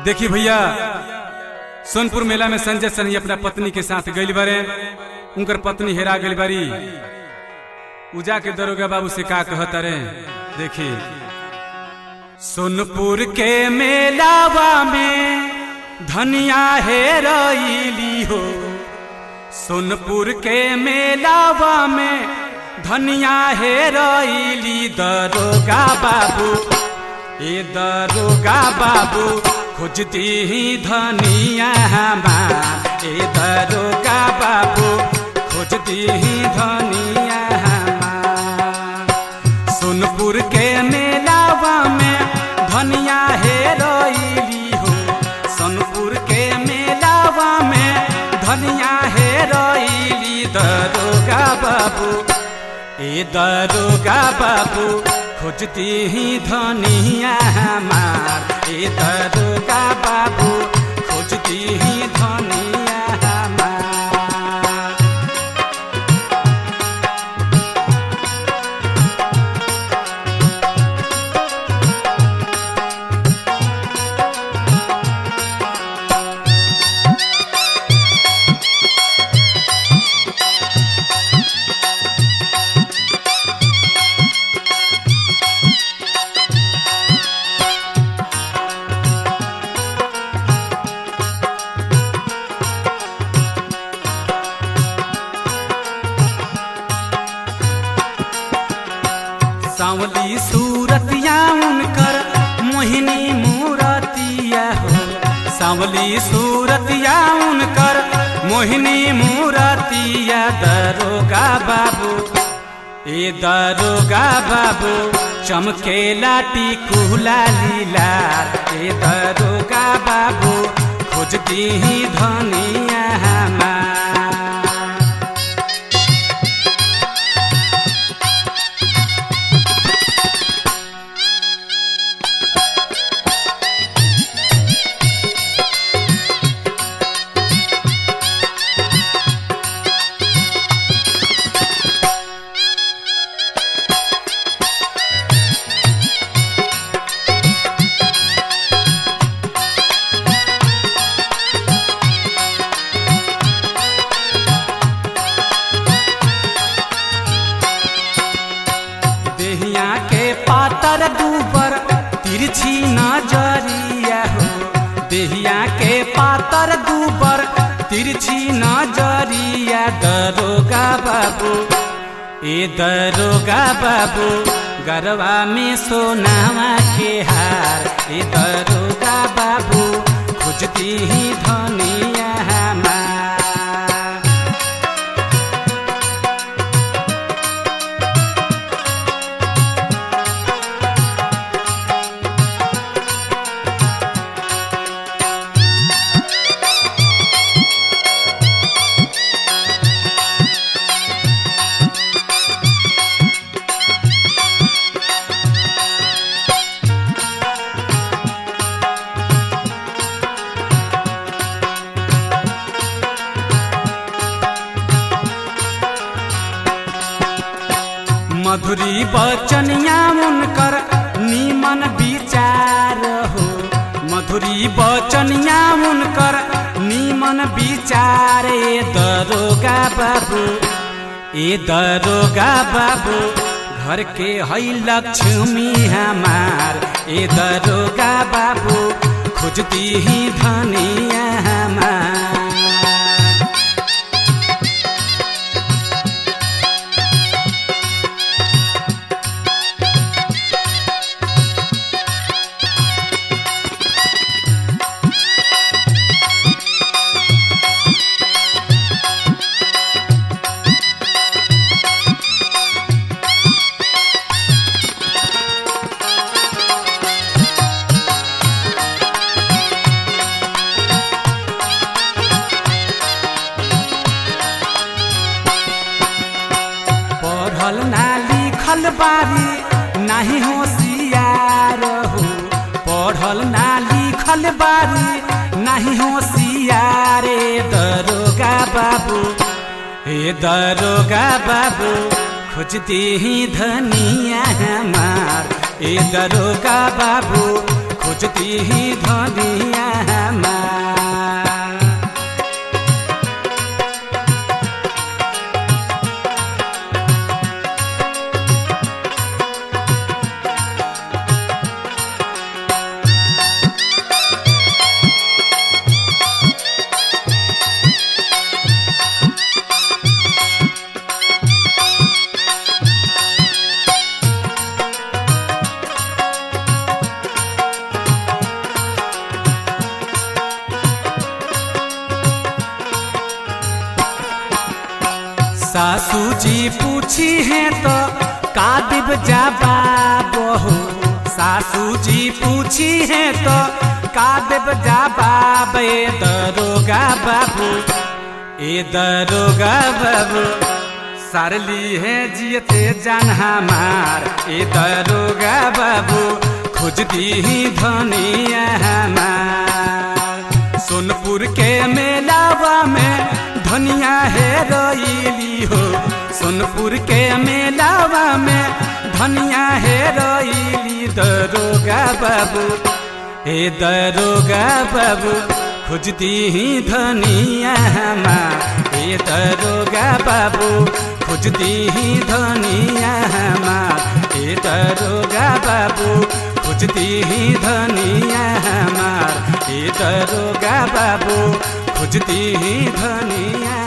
देखी भैया, सोनपुर मेला में संजय सनी अपना पत्नी के साथ गइल बारे। उनकर पत्नी हेरा गइल बारी। उजा के दरोगा बाबू से का कहता रे, देखी। सोनपुर के मेलावा में धनिया हेराइली हो। सोनपुर के मेलावा में धनिया हेराइली। दरोगा बाबू, ए दरोगा बाबू, खोजती ही धनिया हमार। ए दरोगा बाबू, खोजती ही धनिया हमार। सोनपुर के मेलावा में धनिया हेराइली हो। सोनपुर के मेलावा में धनिया हेराइली। दरोगा बाबू, ए दरोगा बाबू, खोजती ही धनिया हमार। ए दरोगा बाबू, खोजती ही धनिया हमार। सांवली सूरतिया उनकर मोहिनी मूरतिया हो। सांवली सूरतिया उनकर मोहिनी मूरतिया। दरोगा बाबू, ए दरोगा बाबू, चमके लाटी कुला लीला। ए दरोगा बाबू, खोजती ही धनिया हमार। देहिया के पातर दूबर तिरछी नजरिया हो। देहिया के पातर दूबर तिरछी नजरिया। दरोगा बाबू, ए दरोगा बाबू, गरबा में सोनावा के हार। ए दरोगा बाबू, खोजती ही धनिया हमार। मधुरी बचनिया उनकर नीमन विचार हो। मधुरी बचनिया उनकर नीमन विचार। ए दरोगा बाबू, ए दरोगा बाबू, घर के है लक्ष्मी हमार। ए दरोगा बाबू, खोजती ही धनिया हमार। पढ़ल ना लिखल बारी नहीं होशियार हो। पढ़ल ना लिखल बारी नहीं होशियार। ए दरोगा बाबू, ए दरोगा बाबू, खोजती ही धनिया हमार। ए दरोगा बाबू, खोजती ही धनिया हमार। सासू जी पूछी है तो का देव जवाब हो। सासू जी पूछी है तो का देव जवाब। ए दरोगा बाबू, ए दरोगा बाबू, सारली है जियते जान हमार। ए दरोगा बाबू, खोजती ही धनिया हमार। सोनपुर के मेलावा में धनिया है रोइली हो। सोनपुर के मेलावा में धनिया है रोइली। दरोगा बाबू, ए दरोगा बाबू, खोजती ही धनिया हमार। ए दरोगा बाबू, खोजती ही धनिया हमार। ए दरोगा बाबू, खोजती ही धनिया हमार। ए दरोगा बाबू, खोजती ही धनिया।